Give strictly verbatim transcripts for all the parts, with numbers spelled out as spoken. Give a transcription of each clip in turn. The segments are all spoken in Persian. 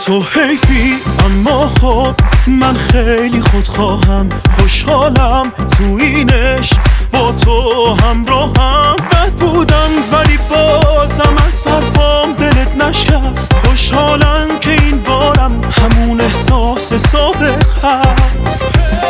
تو حیفی اما خب من خیلی خودخواهم، خوشحالم تو اینش با تو همراهم. بد بودم ولی بازم از حرفام دلت نشکست، خوشحالم که این بارم همون احساس سابق هست.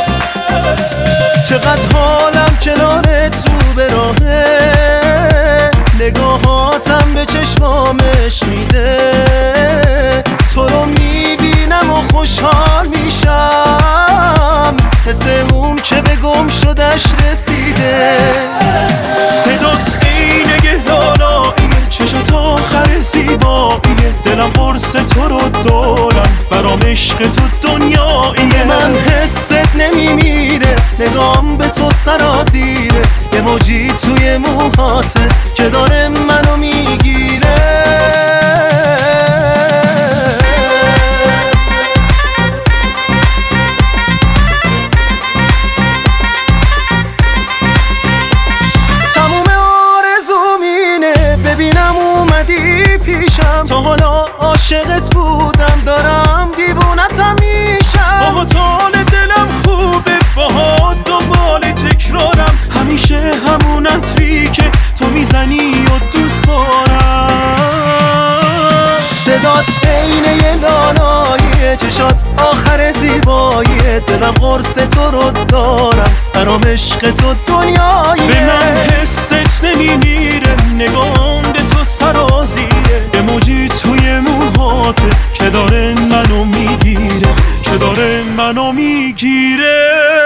چقدر حالم کنار تو به راهه، نگاهاتم به چشمامش میده. تو رو میبینم و خوشحال میشم، حس اون که به گم شدش رسیده. صدات عینه لالاییه، چشات آخر زیباییه، دلم قرص تو رو دارم، برام عشق تو دنیاییه. من حست نمیمیره، نگام به تو سرازیره، یه موجی توی موهاته که داره منو میگیره. تموم آرزوم اینه ببینم اومدی پیشم، تا حالا عاشقت بودم دارم دیوونتم میشم. با حال دلم خوبه باهات دنبال تکرارم، همیشه همون عطری که تو میزنی و دوست دارم. صدات عینه لالاییه، چشات آخر زیباییه، دلم قرص تو رو دارم، برام عشق تو دنیاییه. به من حست نمیمیره، نگام به تو سرازیره، یه موجی توی موهاته که داره منو میگیره، که داره منو میگیره.